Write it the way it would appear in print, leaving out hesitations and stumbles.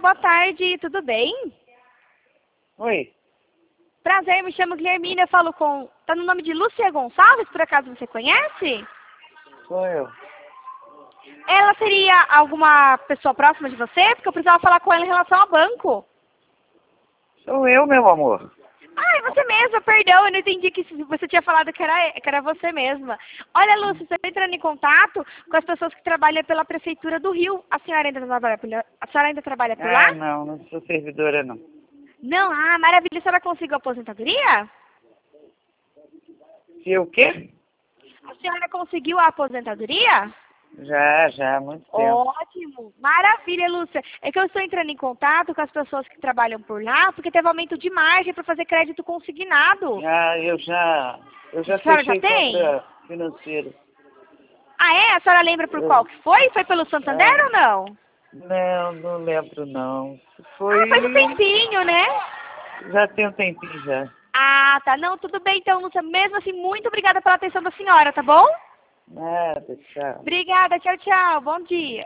boa tarde, tudo bem? Oi. Prazer, me chamo Guilhermina, eu falo com... Tá no nome de Lúcia Gonçalves, por acaso você conhece? Sou eu. Ela seria alguma pessoa próxima de você? Porque eu precisava falar com ela em relação ao banco. Sou eu, meu amor. Ah, é você mesma, perdão, eu não entendi que você tinha falado que era você mesma. Olha, Lúcia, estou entrando em contato com as pessoas que trabalham pela Prefeitura do Rio. A senhora ainda trabalha a senhora ainda trabalha por lá? Não sou servidora, não. Não, maravilha, a senhora conseguiu aposentadoria? Se o quê? A senhora conseguiu a aposentadoria? Já, há muito tempo. Ótimo, maravilha, Lúcia. É que eu estou entrando em contato com as pessoas que trabalham por lá, porque teve aumento de margem para fazer crédito consignado. Eu já A senhora já fechei tem? conta financeira. Ah, é? A senhora lembra por qual que foi? Foi pelo Santander ou não? Não lembro, não. Ah, faz um tempinho, né? Já tem um tempinho já. Ah, tá. Não, tudo bem então, Lúcia. Mesmo assim, muito obrigada pela atenção da senhora, tá bom? Nada, tchau. Obrigada, tchau, tchau. Bom dia.